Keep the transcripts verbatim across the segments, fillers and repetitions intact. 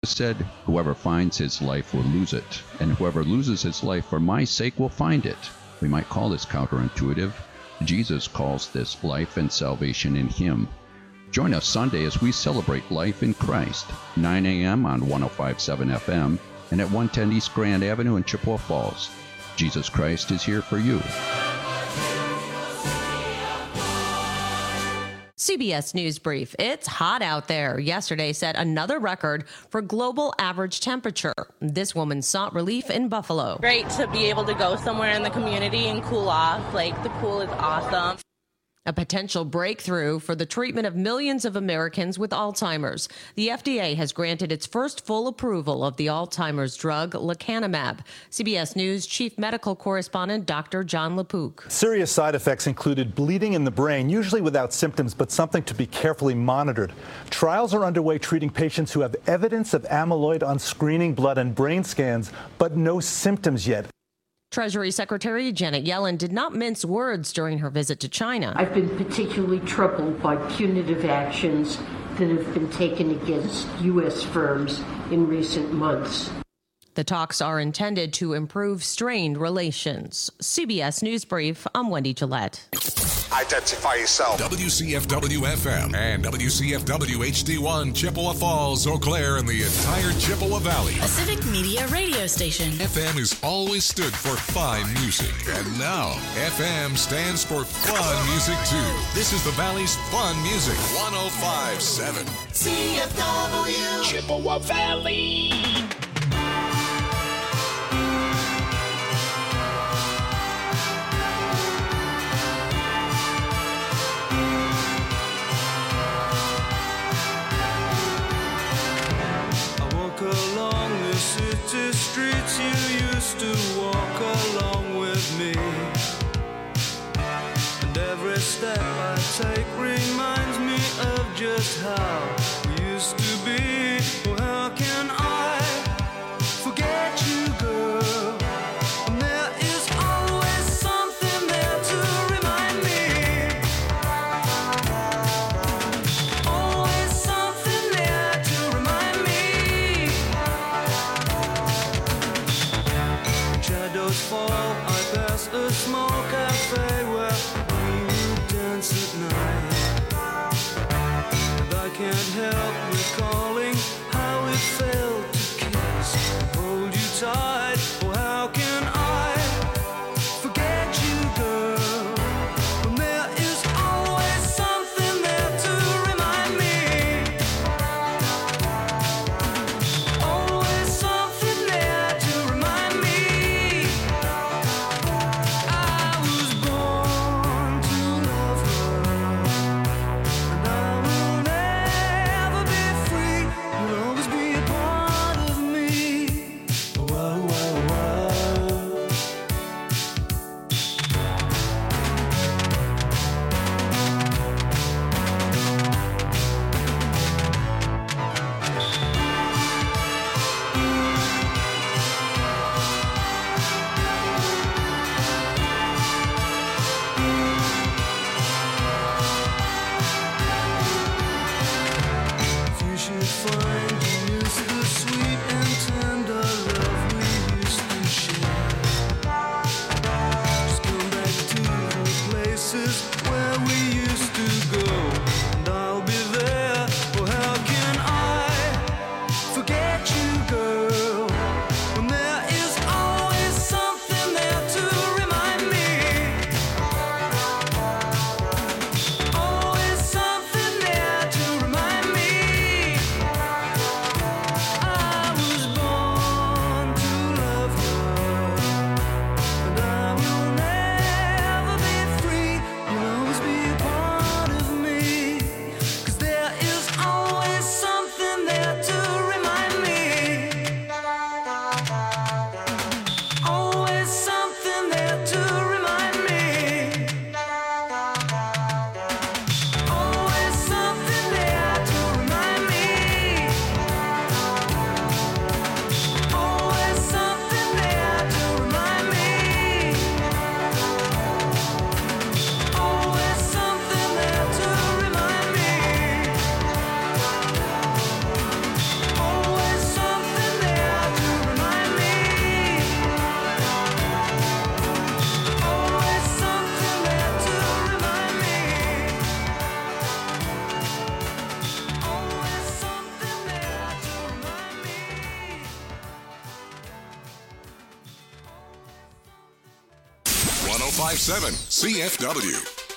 Jesus said, "Whoever finds his life will lose it, and whoever loses his life for my sake will find it." We might call this counterintuitive. Jesus calls this life and salvation in him. Join us Sunday as we celebrate life in Christ, nine a.m. on one oh five point seven F M and at one ten East Grand Avenue in Chippewa Falls. Jesus Christ is here for you. C B S News Brief. It's hot out there. Yesterday set another record for global average temperature. This woman sought relief in Buffalo. Great to be able to go somewhere in the community and cool off. Like, the pool is awesome. A potential breakthrough for the treatment of millions of Americans with Alzheimer's. The F D A has granted its first full approval of the Alzheimer's drug lecanemab. C B S News Chief Medical Correspondent Doctor John LaPook. Serious side effects included bleeding in the brain, usually without symptoms, but something to be carefully monitored. Trials are underway treating patients who have evidence of amyloid on screening blood and brain scans, but no symptoms yet. Treasury Secretary Janet Yellen did not mince words during her visit to China. I've been particularly troubled by punitive actions that have been taken against U S firms in recent months. The talks are intended to improve strained relations. C B S News Brief, I'm Wendy Gillette. Identify yourself. W C F W F M and W C F W H D one, Chippewa Falls, Eau Claire, and the entire Chippewa Valley. A Civic Media radio station. F M has always stood for fine music. And now, F M stands for fun music, too. This is the Valley's fun music. one oh five point seven. C F W Chippewa Valley. Along the city streets you used to walk along with me, and every step I take reminds me of just how we used to be. Well, how can I forget you, girl? And there is always something there to remind me. Always something there to remind me. Shadows fall, I pass a small cafe where we would dance at night. And I can't help recalling how it felt to kiss and hold you tight. Oh, how can I forget you, girl? When there is always something there to remind me. Always something there to remind me. I was born to love her, and I will never be free. You'll always be a part of me. Whoa, whoa, whoa. You should find you miss the sweet and tender love we used to share. Just come back to the places where we used to go, and I'll be there. Oh, how can I forget you, girl? When there is always something there to remind me. Always something there to remind me. I was born to love her, and I will never be free. You'll always be a part of me, 'cause there is always something there to remind me. one oh five point seven C F W.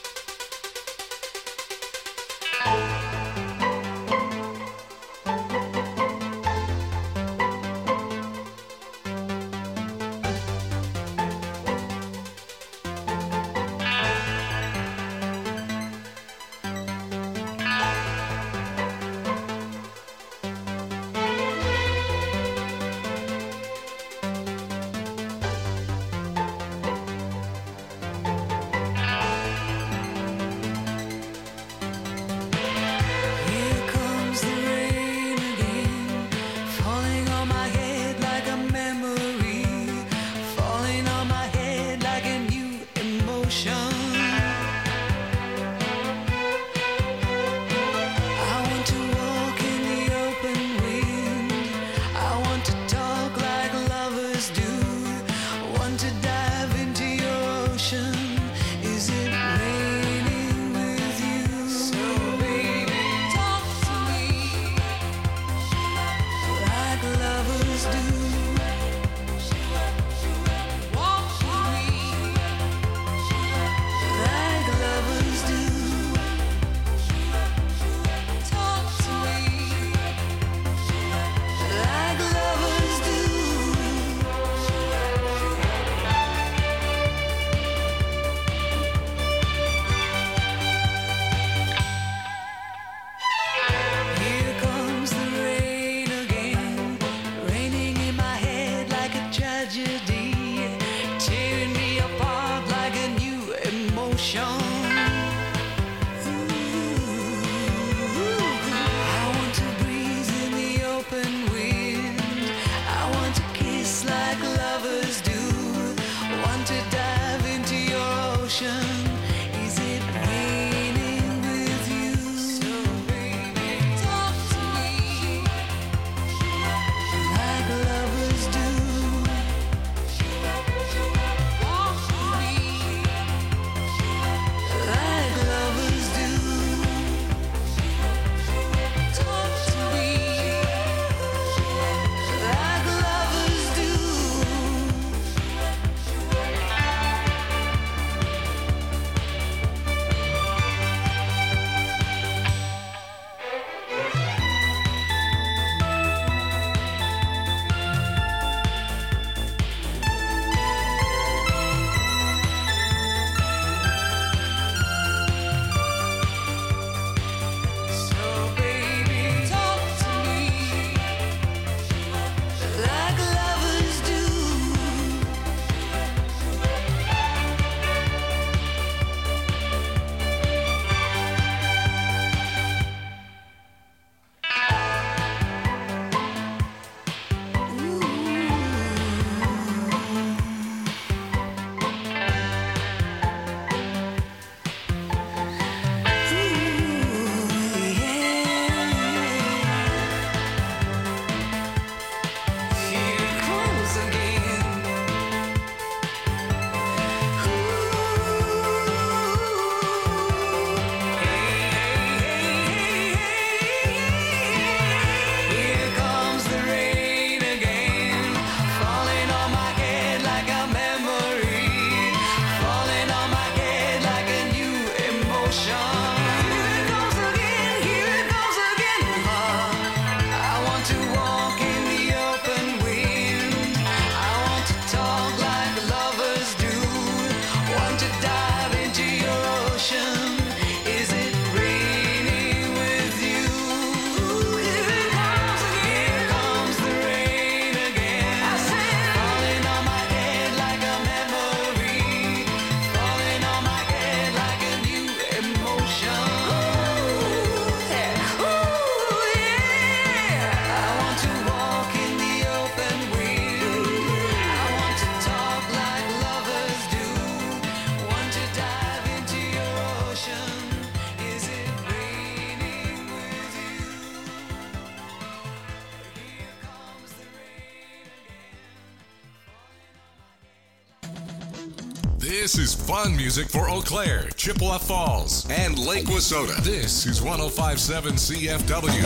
This is fun music for Eau Claire, Chippewa Falls, and Lake Wissota. This is one oh five point seven C F W.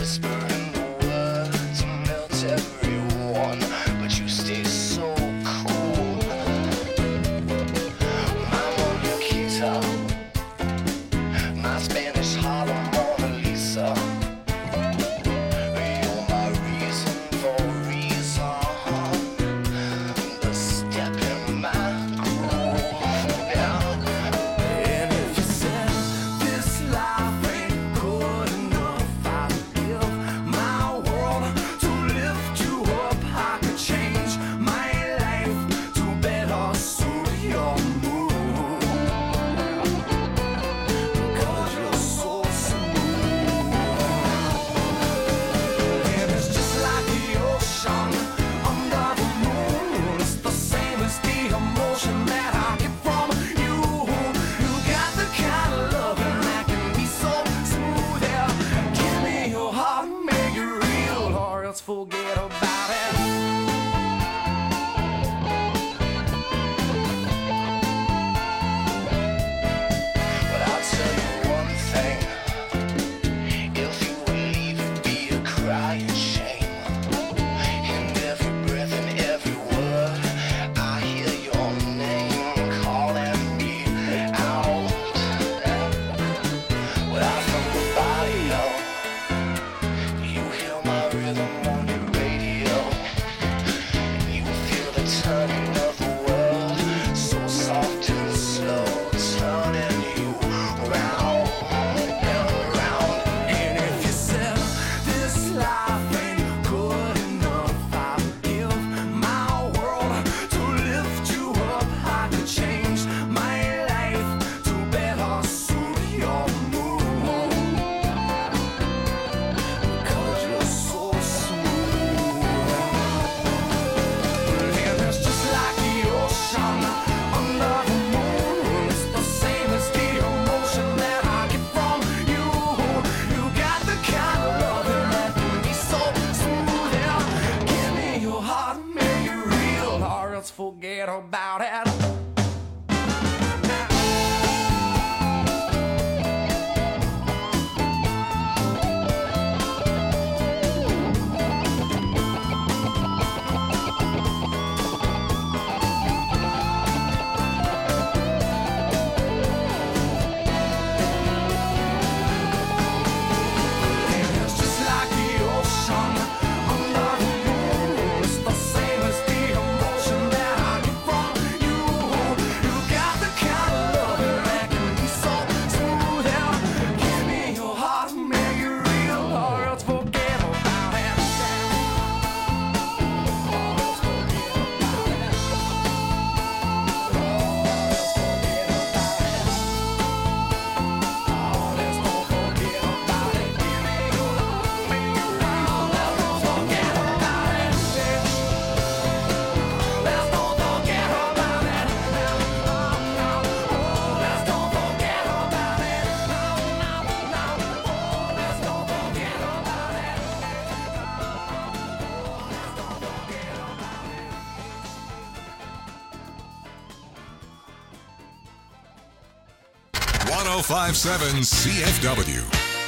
whispering the words to melt everyone, but you stay so cool. My Moniquita, my Spanish Harlem Mona Lisa. You're my reason for reason, the step in my groove. Yeah. And if you said this life ain't good enough, I'd give my world to lift you up. I could change my life to better suit your mood, because you're so smooth. And it's just like the ocean under the moon. It's the same as the emotion that I get from you. You got the kind of loving that can be so smooth. Yeah. Give me your heart, make it real, or else forget about it. But I'll tell you one thing. If you would leave, it'd be a crying shame. In every breath and every word, I hear your name calling me out. Well, from the body, you hear my rhythm on your radio. You feel the turning of the world, so soft and slow, turning you round and round. And if you said this life ain't good enough, I'd give my world to lift you up. I could change my life to better suit your mood, because you're so smooth. And it's just like the ocean under the moon. It's the same as the emotion that I get from you. You got the kind of loving that can be so smooth. Yeah. Give me your heart, make it real, or else forget about it. And it's just like the ocean under the moon. It's the same as the emotion that I get from you. You got the kind of loving that can be so smooth. Yeah. Give me your heart, make it real, or else forget about it. one oh five point seven C F W.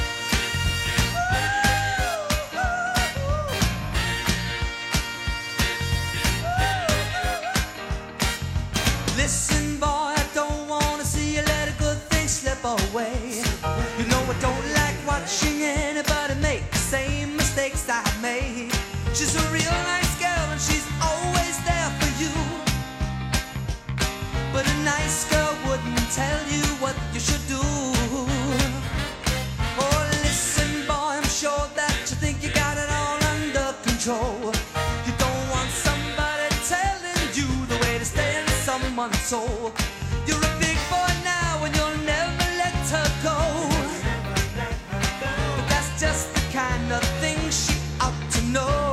Listen, boy, I don't wanna see you let a good thing slip away. You know I don't like watching anybody make the same mistakes I made. She's a real nice girl and she's always there for you. But a nice girl wouldn't tell you what you should do. Oh, listen, boy, I'm sure that you think you got it all under control. You don't want somebody telling you the way to stay in someone's soul. You're a big boy now and you'll never let her go. But that's just the kind of thing she ought to know.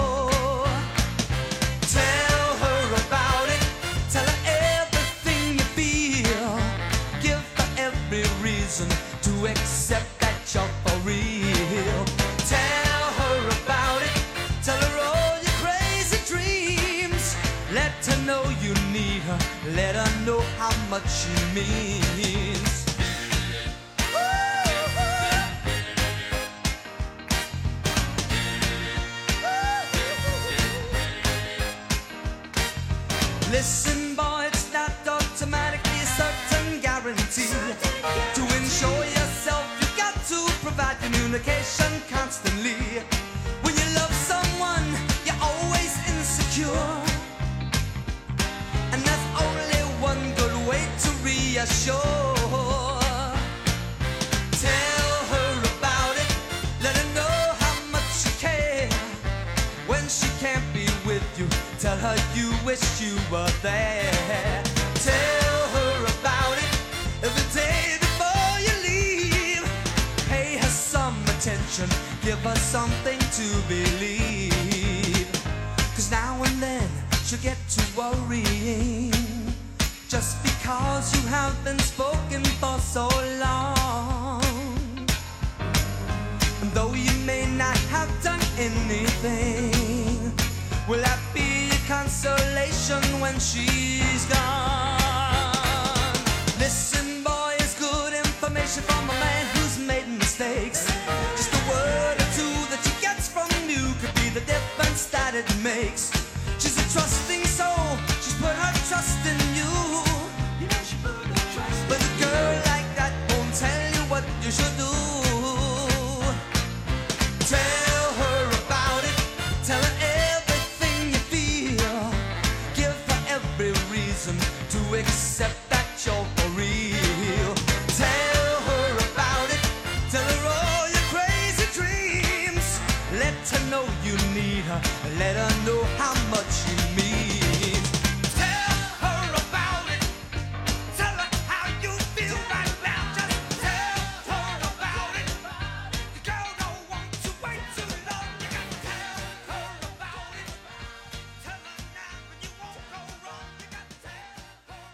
Tell her about it. Tell her everything you feel. Give her every reason to accept that you're for real. Tell her about it. Tell her all your crazy dreams. Let her know you need her. Let her know how much she means. Listen, boy, it's not automatically a certain guarantee. To ensure yourself, you got to provide communication constantly. When you love someone, you're always insecure. And there's only one good way to reassure. Tell her about it, let her know how much you care. When she can't be with you, tell her you wish you were there. Tell her about it every day before you leave. Pay her some attention, give her something to believe. Cause now and then she'll get to worrying, just because you have been spoken for so long. And though you may not have done anything, will that be a consolation when she's gone? Listen, boy, it's good information from a man who's made mistakes. Just a word or two that she gets from you could be the difference that it makes. She's a trusting soul, she's put her trust in you. You know she put her trust in you. But a girl like that won't tell you what you should do. Tell her about it, tell her everything you feel. Give her every reason to accept that you're for real. Tell her about it, tell her all your crazy dreams. Let her know you need her, let her know how much you mean. Tell her about it, tell her how you feel right now. Just tell her about it. The girl don't want to wait too long. You gotta tell her about it. Tell her now and you won't go wrong. You gotta tell her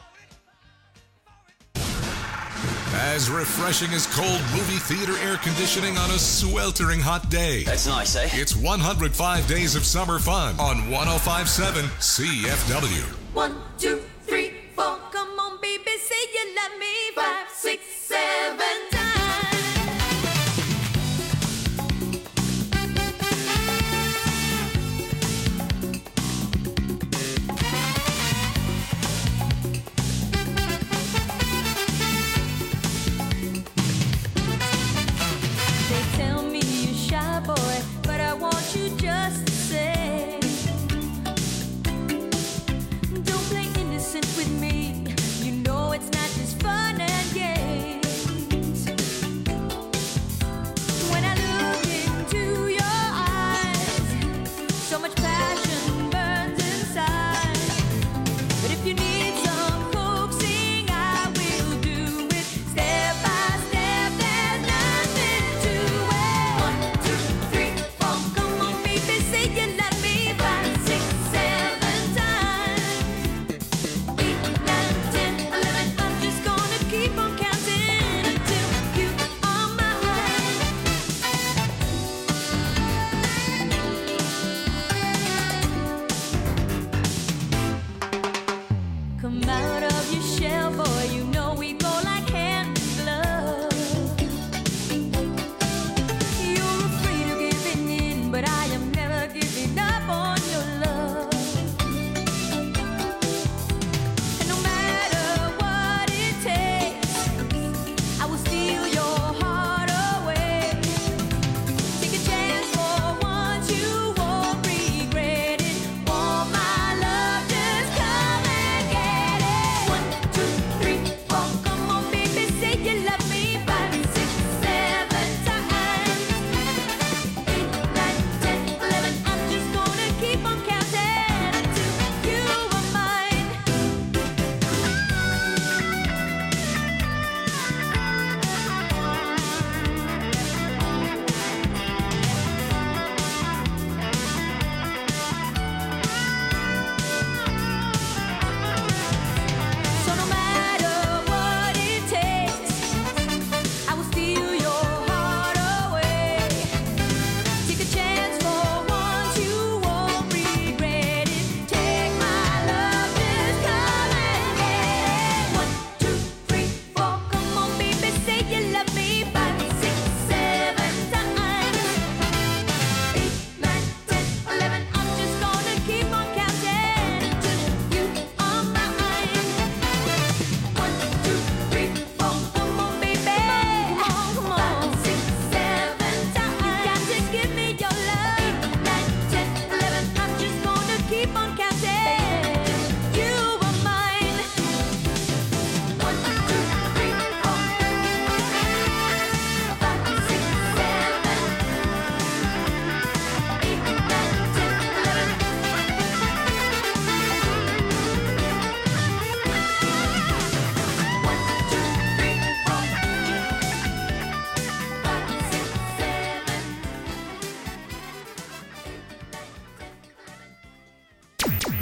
about it. As refreshing as cold movie theater air conditioning on a sweltering hot day. That's nice, eh? It's one hundred five days of summer fun on one oh five point seven C F W. One, two, three, four. Come on, baby, say you love me. Five, six, seven times. They tell me you're shy, boy, but I want you just to say, don't play innocent.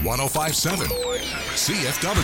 one oh five point seven C F W.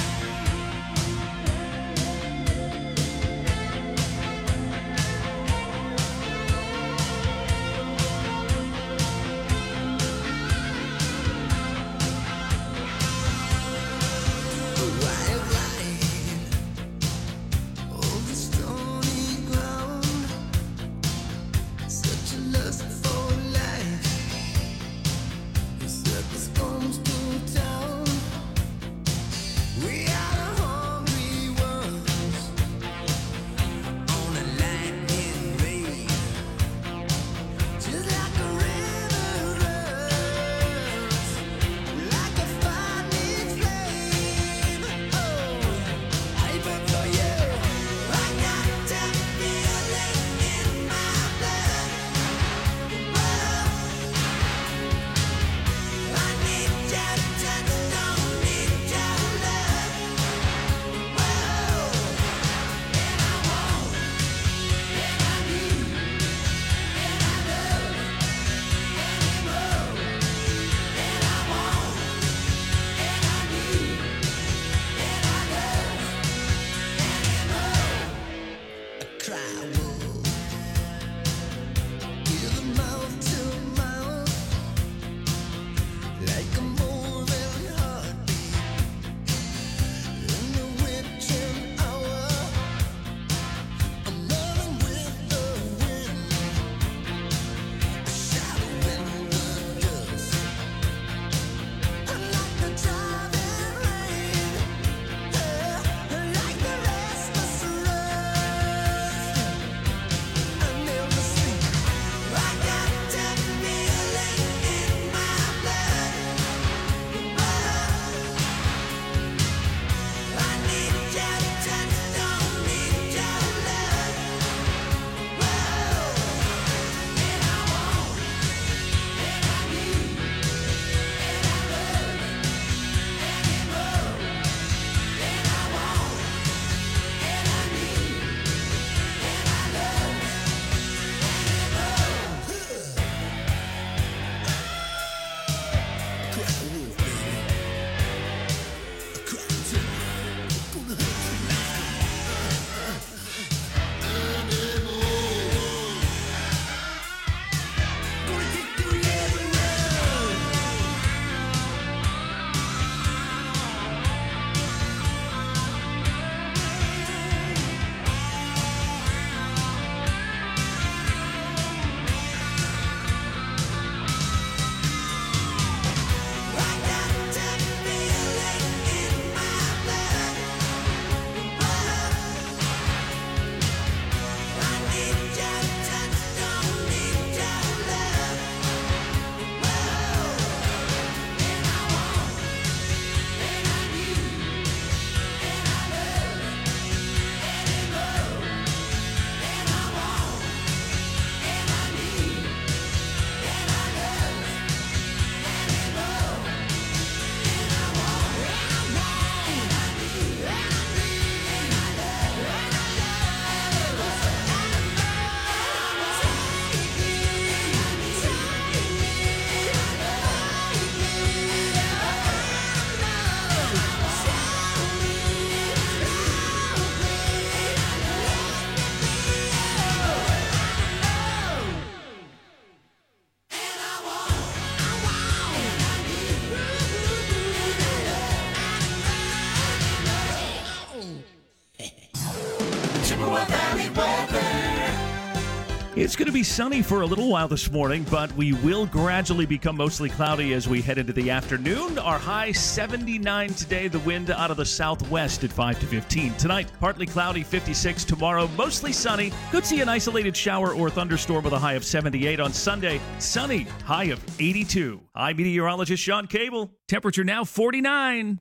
It's going to be sunny for a little while this morning, but we will gradually become mostly cloudy as we head into the afternoon. Our high seventy-nine today, the wind out of the southwest at five to fifteen. Tonight, partly cloudy, fifty-six. Tomorrow, mostly sunny. Could see an isolated shower or thunderstorm with a high of seventy-eight. On Sunday, sunny, high of eighty-two. I'm meteorologist Sean Cable. Temperature now forty-nine.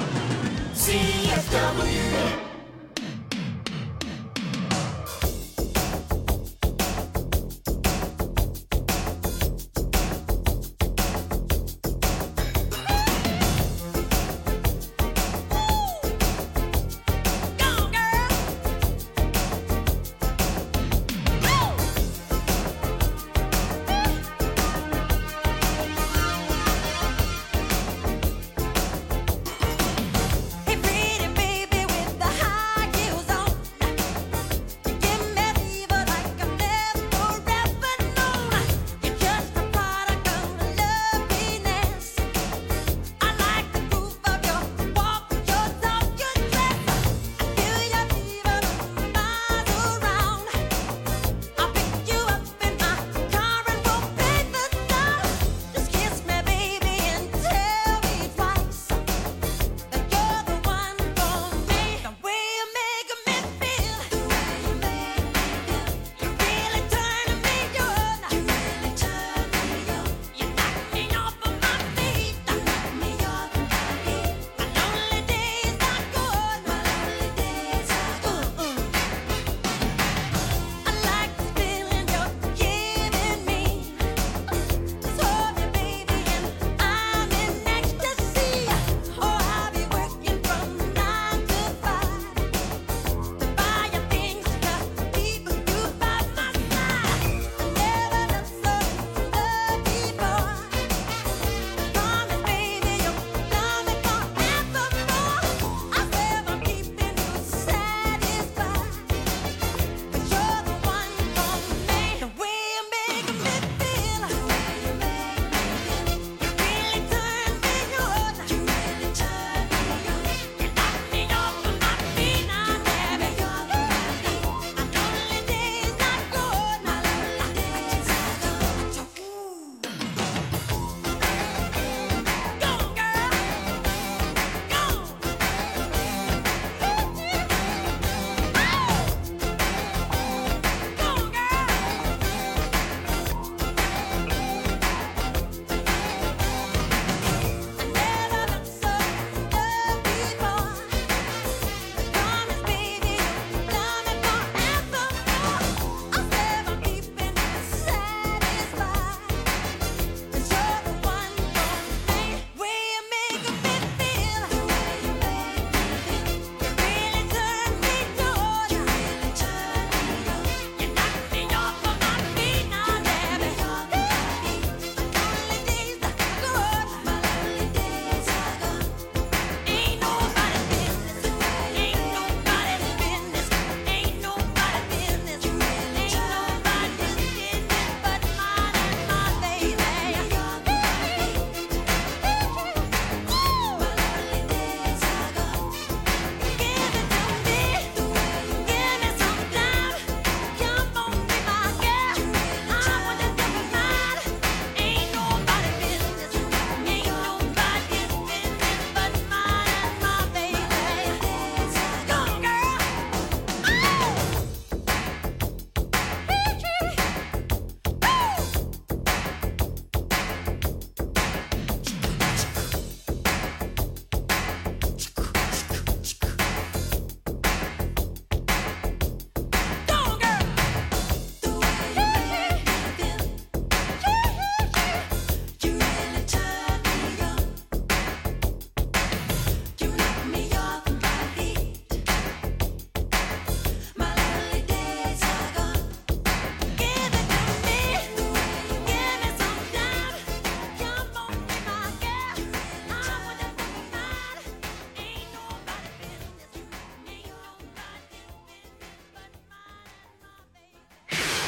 C F W.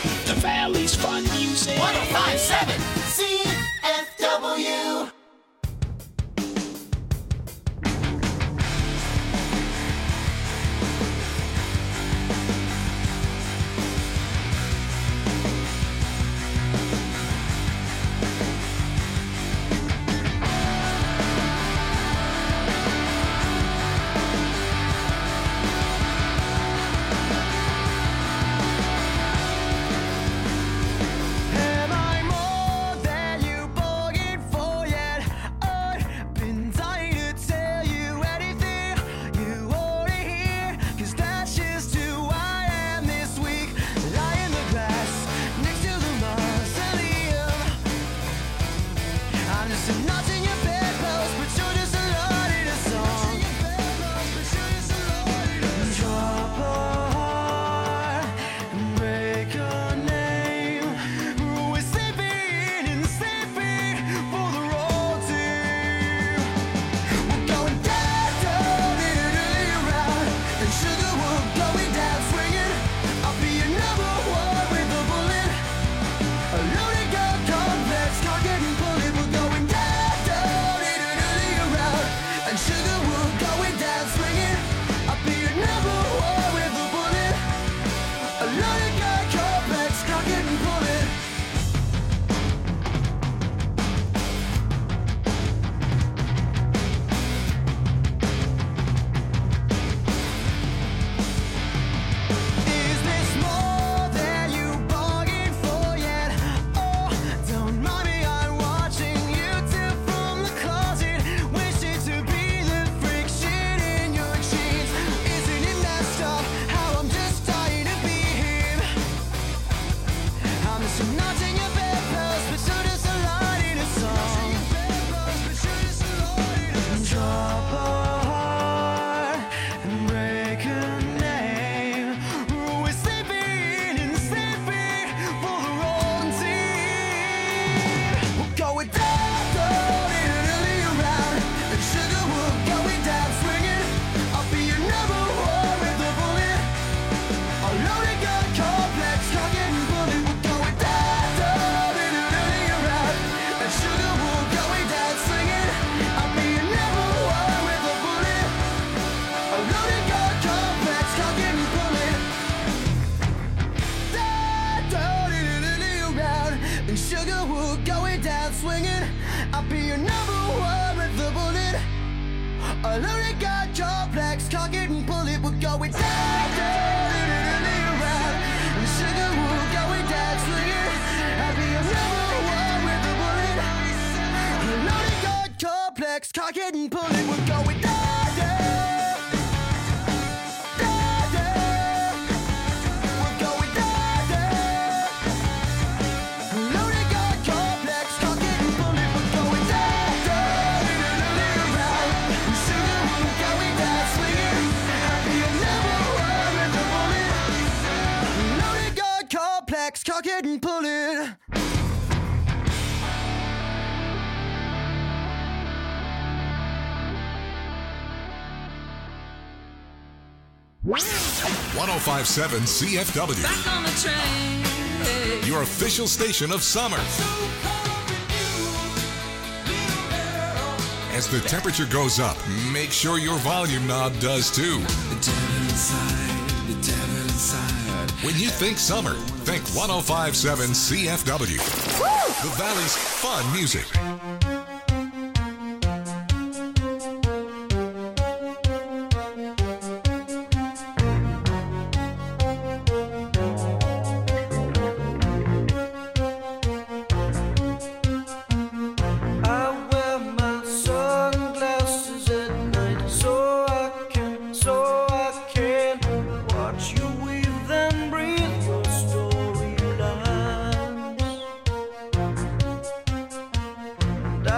The Valley's Fun Music. one oh five point seven C F W. Am I more than you bargained for yet? I've been dying to tell you anything you wanna hear, 'cause that's just who I am this week. Lie in the grass next to the mausoleum. I'm just a notch in your bedpost, but you're just a lot in a song. Drop a heart and break a name. We're sleeping and sleeping for the road team. We're going down, down, in and around, and sugar we're going down swinging. I'll be your number one with a bullet. A loaded gun complex, cock it and pull it. We're going down, down, in and around, and sugar we're going down swinging. I'll be your number one with a bullet. A loaded gun complex, cock it and pull it. Is this more than you bargained for yet? Oh, don't mind me, I'm watching you tip from the closet, wishing to be the friction in your jeans. Isn't it messed up how I'm just dying to be him? I'm just a notch in your bedpost, but you're just a line in a song. Drop a heart and break a name. We're sleeping and sleeping for the wrong team. We're going down, down, in and around, and sugar we're going down swinging. I'll be your number one with a bullet. A loaded gun complex, cock it and pull it. We're going down, down, in and around, and sugar we're going down swinging. I'll be your number one with a bullet. A loaded gun complex, cock it and pull it. Down, down, in and around, and sugar we're going down swinging. I'll be your number one with a bullet. A loaded gun complex, cock it and pull it. We're going down, down, in and around, and sugar we're going down swinging. I'll be your number one with a bullet. A loaded gun complex, cock it and pull it. We're going down, down, down, down. We're going down, down. A loaded gun complex, cock it and pull it. We're going down, down, in and around, and sugar we're going down swinging. I'll be your number one with a bullet. A loaded gun complex, cock it and pull it. one oh five point seven C F W, Back on the train. your official station of summer. As the temperature goes up, make sure your volume knob does too. The devil inside, the devil inside. When you think summer, think one oh five point seven C F W. The Valley's fun music. I wear my sunglasses at night so I can, so I can watch you weave and breathe your storylines. And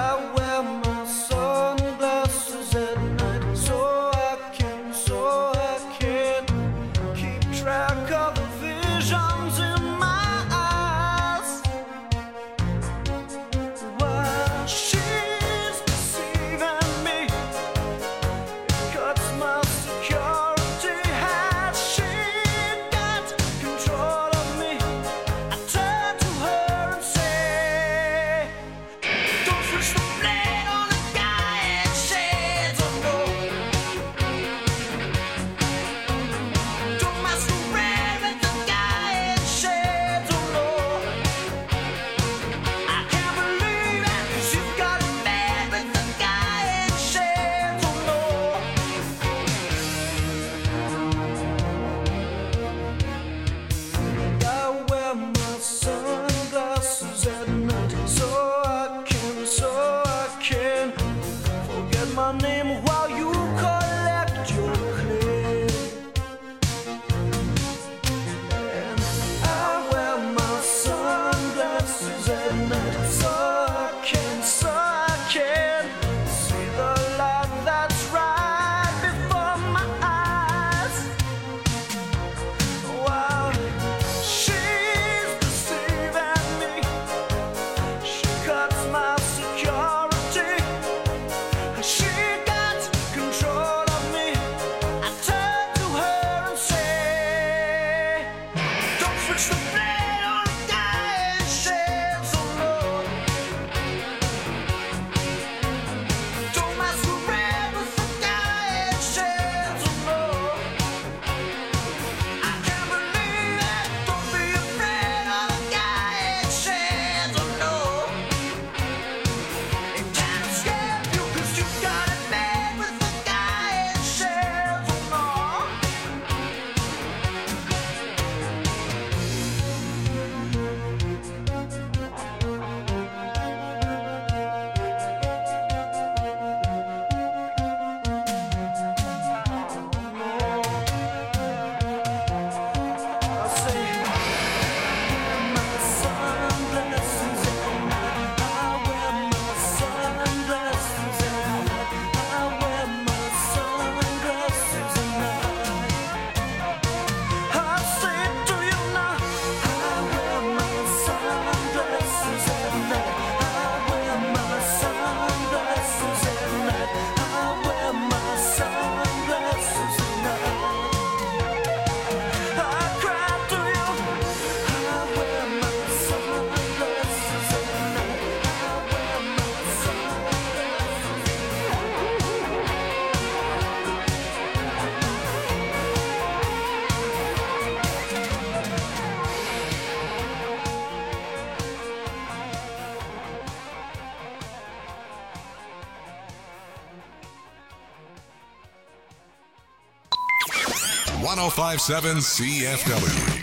one oh five point seven C F W.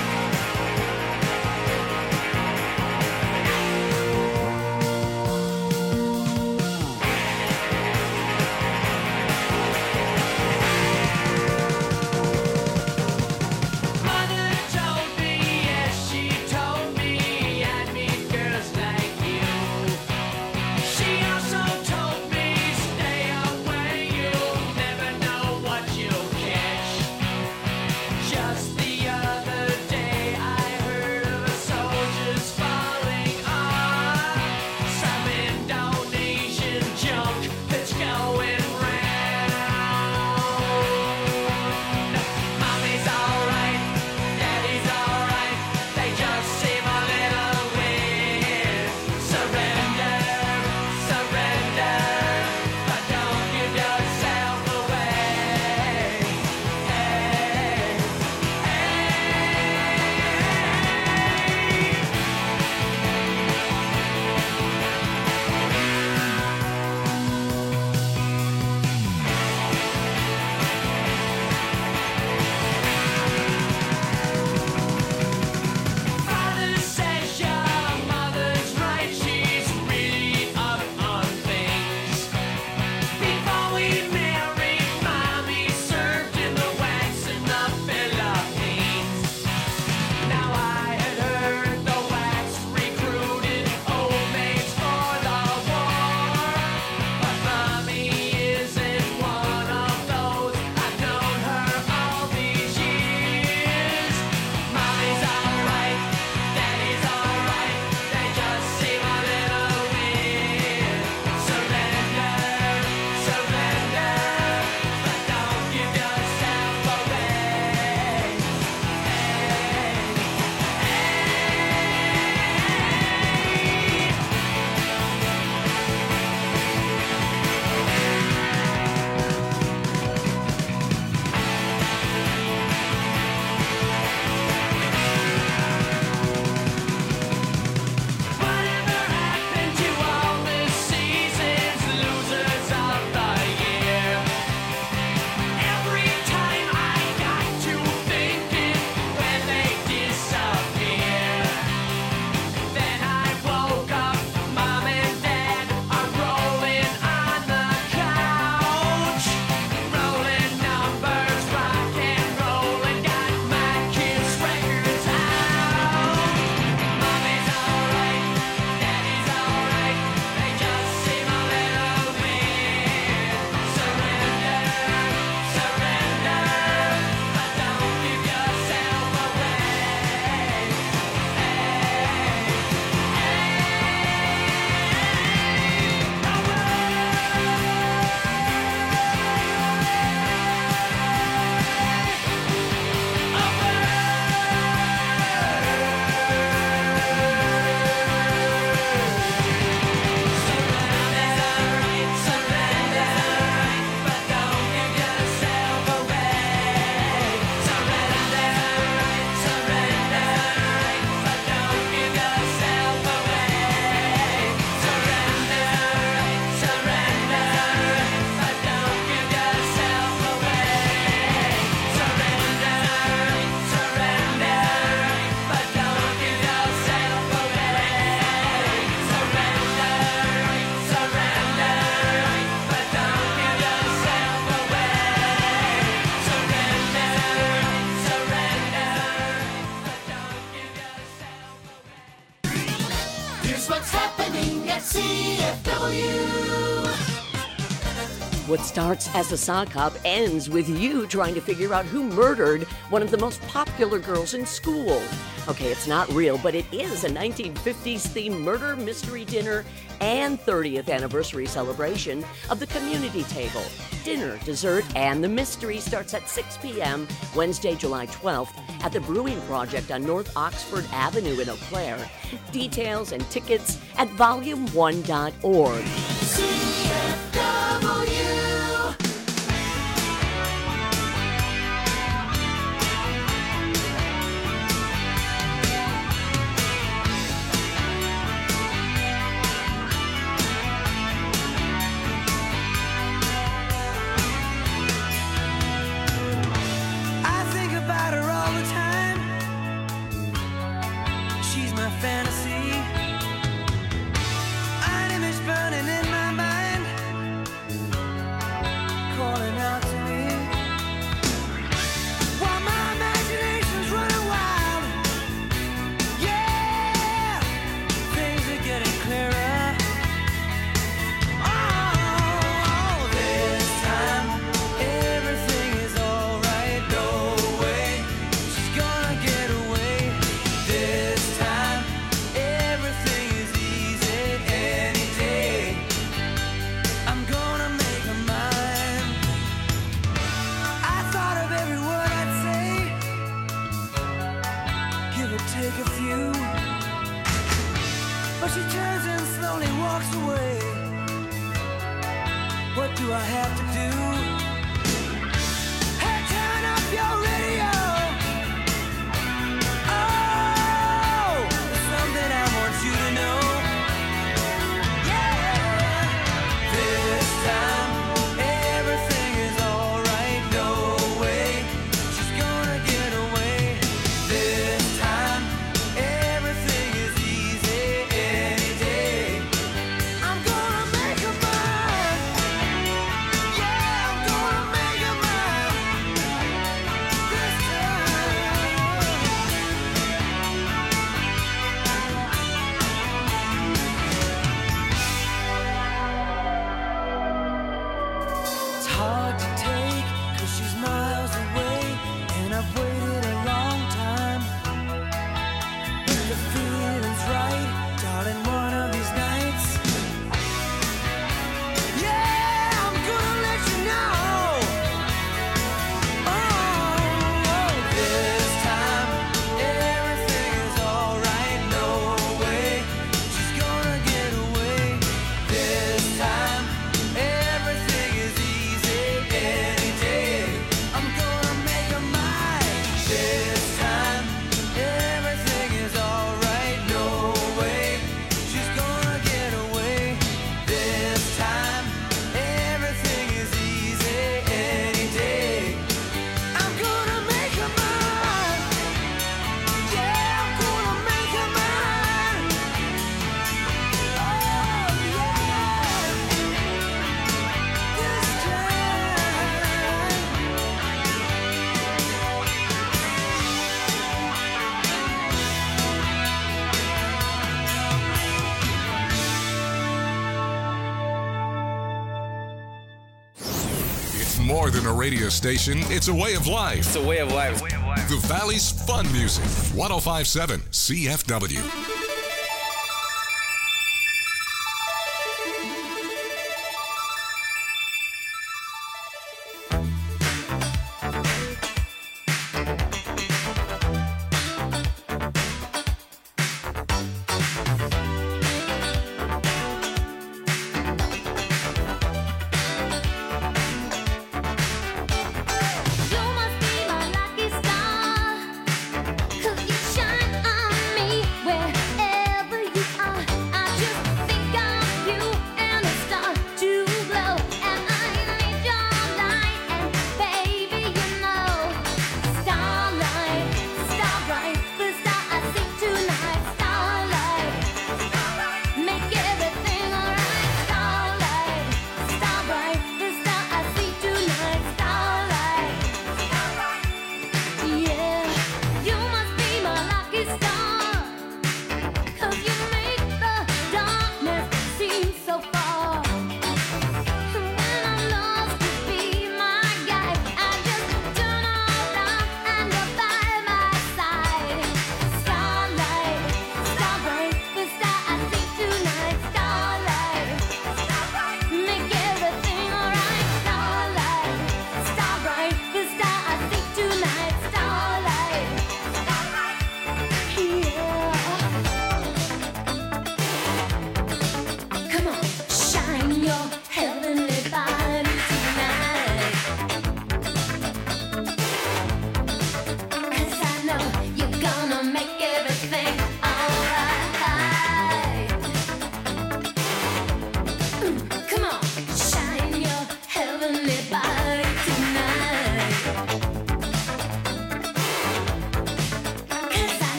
Just the other day I heard of a soldier's falling on some Indonesian junk that's going round. Mommy's alright, daddy's alright, they just seem a little weird. Surrender, surrender, but don't give yourself away. Hey. Father says your mother's right, she's really up on things. Before we married, Mommy served in the wax in the Philippines. Now I had heard the wax recruited old maids for the war, but Mommy isn't one of those. I've known her all these years. Mommy's alright, daddy's alright, they just seem a little weird. Surrender, surrender, but don't give yourself away. Whatever happened to all the seasons, losers of the year? Every time I got to thinking when they disappear, then I woke up, Mom and Dad are rolling on the couch, rolling numbers, rock and roll, and got my kids' records out. Mommy's alright, daddy's alright, they just seem a little weird. Surrender, surrender, but don't give yourself away. Here's what's happening at C F W. What starts as a sock hop ends with you trying to figure out who murdered one of the most popular girls in school. Okay, it's not real, but it is a nineteen fifties themed murder mystery dinner and thirtieth anniversary celebration of the community table. Dinner, dessert, and the mystery starts at six p.m. Wednesday, July twelfth at the Brewing Project on North Oxford Avenue in Eau Claire. Details and tickets at volume one dot org. C F W. I do I have to do? Hey, turn up your radio. Oh, there's something I want you to know. Yeah, this time everything is alright. No way, she's gonna get away. This time everything is easy any day. I'm gonna make her mine. Yeah, I'm gonna make her mine. This It's hard to take, cause she's miles away, and I've waited a long time. But the feeling's right, darling, one of these nights. Yeah, I'm gonna let you know. Oh, this time everything is alright. No way, she's gonna get away. This time everything is easy any day. I'm gonna make her mine. This time everything is alright. No way, she's gonna get away. This time everything is easy any day. I'm gonna make her mine. Yeah, I'm gonna make her mine. Oh yeah, this It's more than a radio station, it's a way of life. It's a way of life. The Valley's fun music. one oh five point seven C F W. You must be my lucky star, 'cause you shine on me where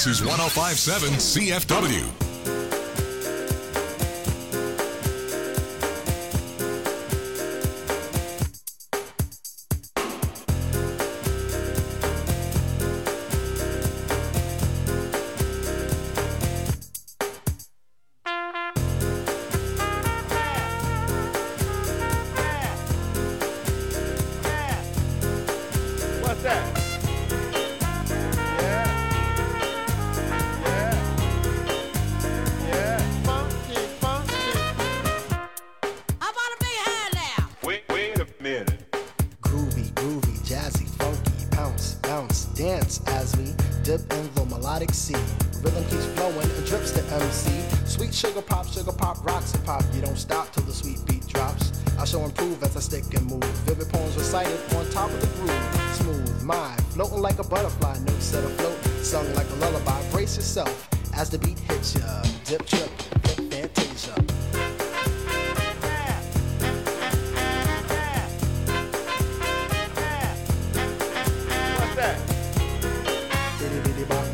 This is one oh five point seven C F W. As the beat hits ya, dip, trip, flip, fantasia. What's that? Diddy diddy bop.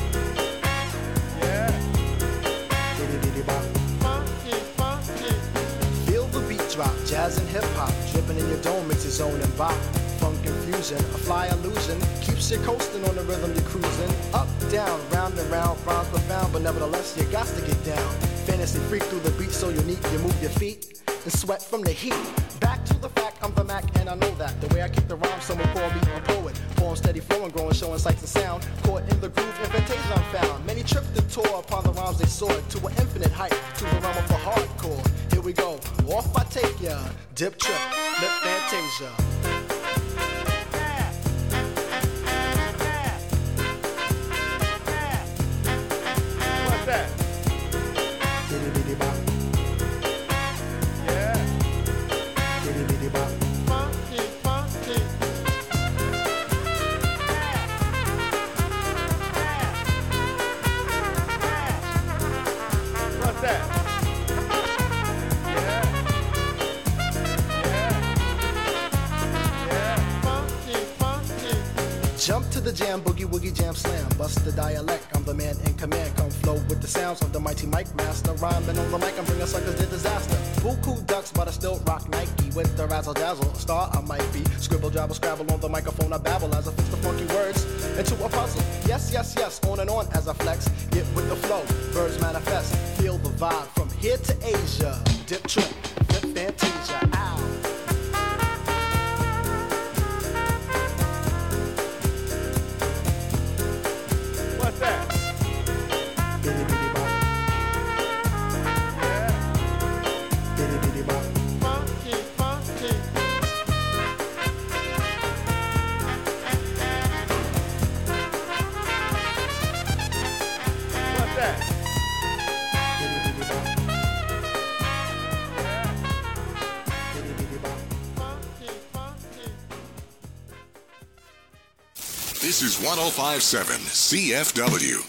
Yeah. Diddy diddy bop. Funky, funky. Feel the beat drop, jazz and hip hop, dripping in your dome makes its own and bop. Funk infusion, a fly illusion, keeps you coasting on the rhythm you're cruising. Up, down, round and round, rhymes profound, but nevertheless you got to get down. Fantasy freak through the beat so unique, you move your feet and sweat from the heat. Back to the fact, I'm the Mac and I know that. The way I kick the rhyme, someone call me a poet. Form steady flowing, growing, showing sights and sound. Caught in the groove, invitation I'm found. Many tripped and tore upon the rhymes they soared to an infinite height, to the realm of the hardcore. Here we go, off I take ya, dip, trip, flip, fantasia. Jump to the jam, boogie woogie jam slam. Bust the dialect, I'm the man in command. Come flow with the sounds of the mighty mic master. Rhyming on the mic, I'm bringing suckers to disaster. Buku ducks, but I still rock Nike. With the razzle dazzle, a star I might be. Scribble, jabble, scrabble on the microphone, I babble as I fix the funky words into a puzzle. Yes, yes, yes, on and on as I flex. Get with the flow, birds manifest. Feel the vibe from here to Asia. Dip, trip, flip, fantasia, ow. What's that? Bitty bitty bop. Yeah. Bitty bitty bop. Funky, funky. What's that? Bitty bitty bop. Yeah. Bitty bitty bop. Funky, funky. This is one oh five point seven C F W.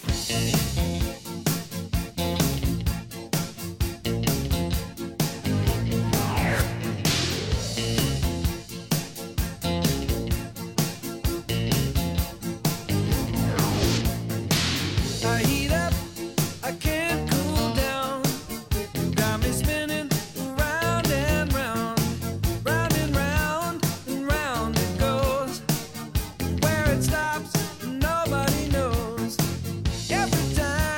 I heat up, I can't cool down. You got me spinning round and round, round and round and round it goes. Where it stops, nobody knows. Every time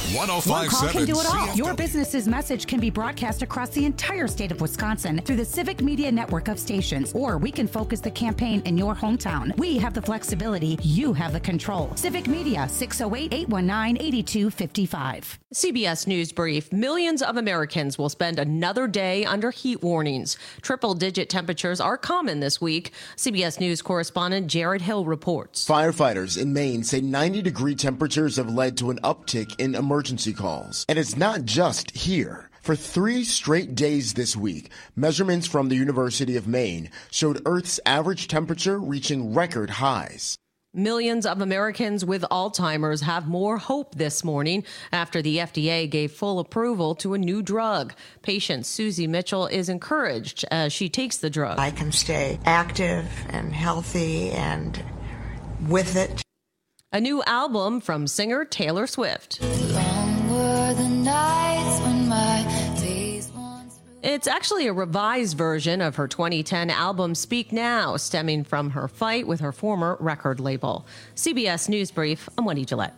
one oh One five call can seven do it all. C F Your W. business's message can be broadcast across the entire state of Wisconsin through the Civic Media network of stations, or we can focus the campaign in your hometown. We have the flexibility. You have the control. Civic Media, six oh eight, eight one nine, eight two five five. C B S News Brief. Millions of Americans will spend another day under heat warnings. Triple-digit temperatures are common this week. C B S News correspondent Jared Hill reports. Firefighters in Maine say ninety-degree temperatures have led to an uptick in emergency calls. And it's not just here. For three straight days this week, measurements from the University of Maine showed Earth's average temperature reaching record highs. Millions of Americans with Alzheimer's have more hope this morning after the F D A gave full approval to a new drug. Patient Susie Mitchell is encouraged as she takes the drug. I can stay active and healthy and with it. A new album from singer Taylor Swift. Long were the nights when my days once were... It's actually a revised version of her twenty ten album Speak Now, stemming from her fight with her former record label. C B S News Brief, I'm Wendy Gillette.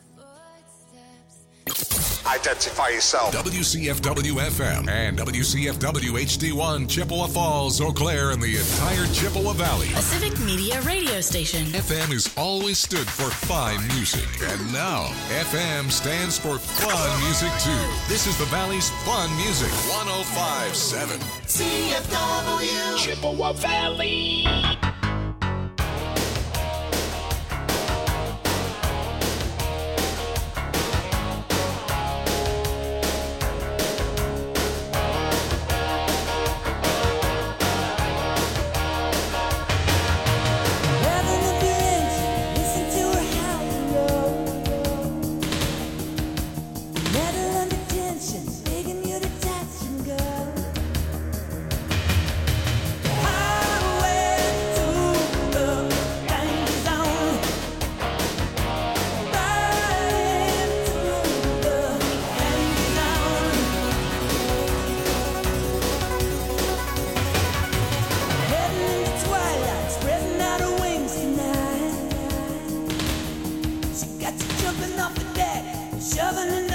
Identify yourself. W C F W F M and W C F W H D one, Chippewa Falls, Eau Claire, and the entire Chippewa Valley. A Civic Media radio station. F M has always stood for fine music. And now, F M stands for fun music, too. This is the Valley's fun music. one oh five point seven. C F W. Chippewa Valley. Jumping off the deck, shoving